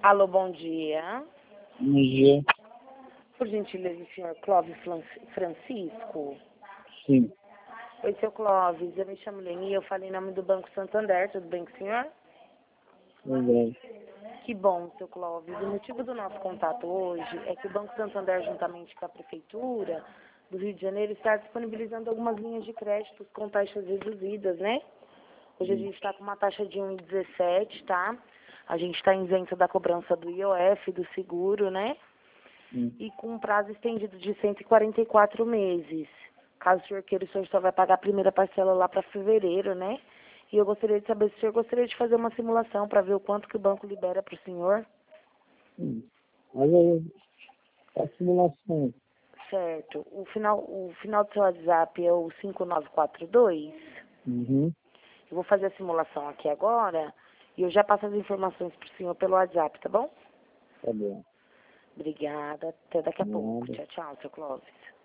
Alô, bom dia. Bom dia. Por gentileza, o senhor Clóvis Francisco? Sim, Oi, seu Clóvis, eu me chamo Leni, eu falei em nome do Banco Santander, tudo bem com o senhor? verdade. Que bom, seu Clóvis. O motivo do nosso contato hoje é que o Banco Santander, juntamente com a Prefeitura do Rio de Janeiro, está disponibilizando algumas linhas de créditos com taxas reduzidas, né? Hoje a gente está com uma taxa de 1,17, tá? A gente está isento da cobrança do IOF, do seguro, né? Sim. E com um prazo estendido de 144 meses. Caso o senhor queira, o senhor só vai pagar a primeira parcela lá para fevereiro, né? E eu gostaria de saber se o senhor gostaria de fazer uma simulação para ver o quanto que o banco libera para o senhor. Olha a simulação. Certo. O final do seu WhatsApp é o 5942. Uhum. Eu vou fazer a simulação aqui agora e eu já passo as informações para o senhor pelo WhatsApp, tá bom? Tá bom. Obrigada. Até daqui a pouco. Nada. Tchau, tchau, seu Clóvis.